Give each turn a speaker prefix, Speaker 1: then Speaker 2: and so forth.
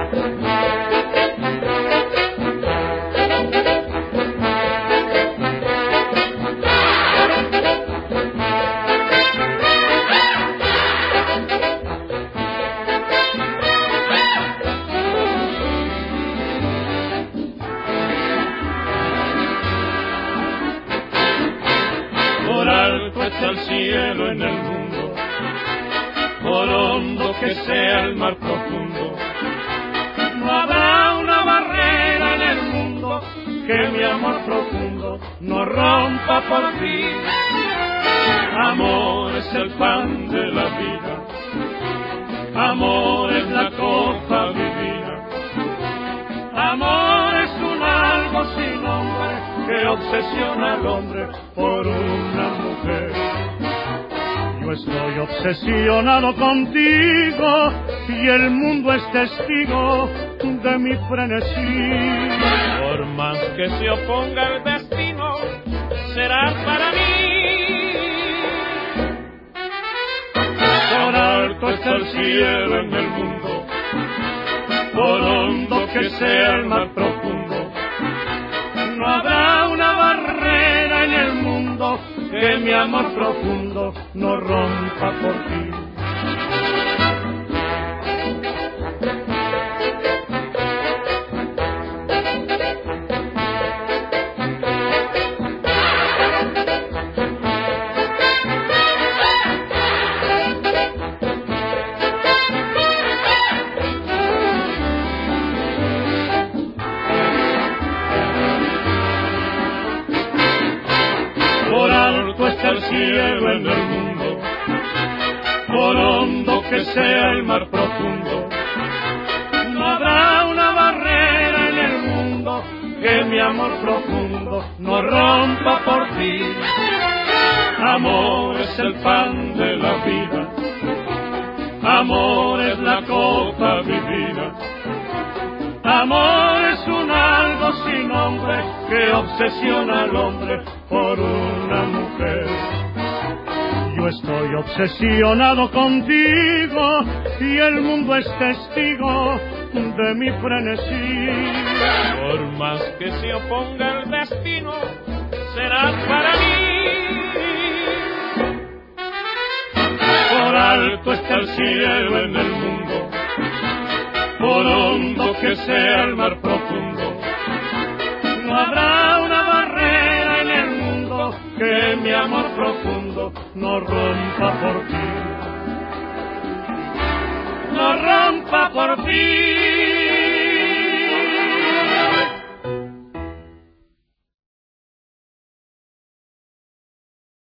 Speaker 1: Por alto está el cielo en el mundo, por hondo que sea el mar profundo, no habrá una barrera en el mundo que mi amor profundo no rompa por ti. Amor es el pan de la vida, amor es la copa divina, amor es un algo sin nombre que obsesiona al hombre por una mujer. Yo estoy obsesionado contigo y el mundo es testigo de mi frenesí.
Speaker 2: Por más que se oponga el destino, será para mí.
Speaker 1: Por alto está el cielo en el mundo, por hondo que sea el mar profundo, no habrá una barrera en el mundo que mi amor profundo no rompa por ti. Por alto está el cielo en el mundo, por hondo que sea el mar profundo, no habrá una barrera en el mundo que mi amor profundo no rompa por ti. Amor es el pan de la vida, amor es la copa divina, amor es un algo sin nombre que obsesiona al hombre por una mujer. Yo estoy obsesionado contigo y el mundo es testigo de mi frenesí.
Speaker 2: Por más que se oponga el destino, será para mí.
Speaker 1: Por alto está el cielo en el mundo, por hondo que sea el mar profundo, no habrá una barrera en el mundo que mi amor profundo no rompa por ti, no rompa por ti.